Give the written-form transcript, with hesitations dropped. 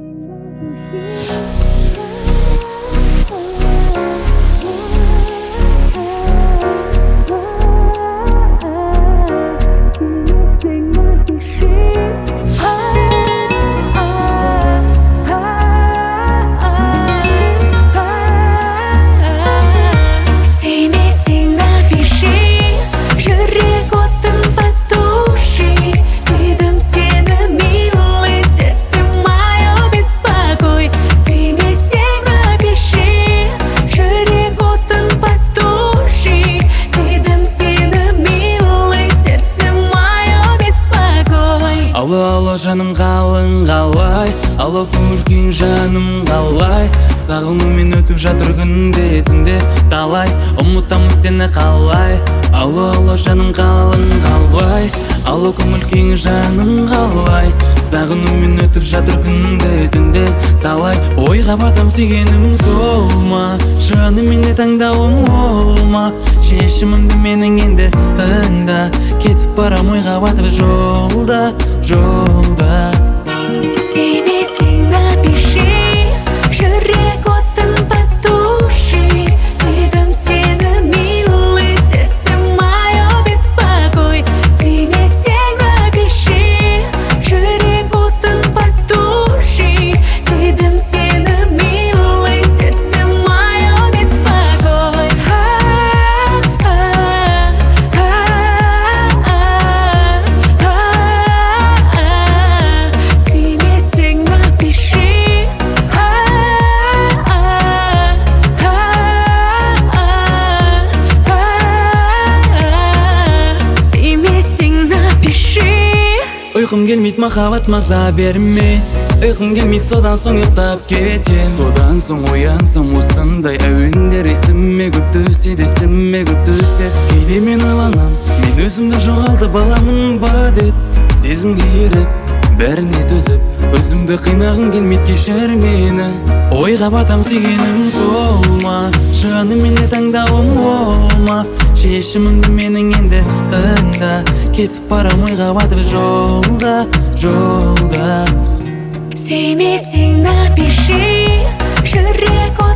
Алло, жаным қалың қалай, алло, көңіл күйің жаным қалай. Сағынумен өтіп жатыр күнде түнде талай, ұмытамын сені қалай. Алло, жаным қалың қалай, алло, көңіл күйің жаным қалай. Сағынумен өтіп жатыр күнде түнде талай, ойға батам сүйгенім сол ма, жаным менде таңдауым ол ма. Шешімімді менің енді тыңда, кетіп барам ойға батып жолда. Сүймесең напиши, жүрек отын потуши. Сүйдім сені, милый, сердце мое беспокой. Сүймесең напиши, жүрек отын потуши. Сүйдім сені, милый, сердце мое беспокой. Ұйқым келмейді, махаббат маза бермей. Ұйқым келмейді, содан соң ұйықтап кетем. Содан соң оянсам осындай әуендер есіме көп түседі. Кейде мен ойланам, мен өзімді жоғалтып аламын ба деп. Сезімге еріп, бәріне төзіп, өзімді қинағым келмейді, кешір мені. Ойға батам сүйгенім сол ма, жаным менде таңдауым ол ма. Шешімімді менің енді тыңда, кетіп барам ойға батып жолда. Сүймесең напиши, жүрек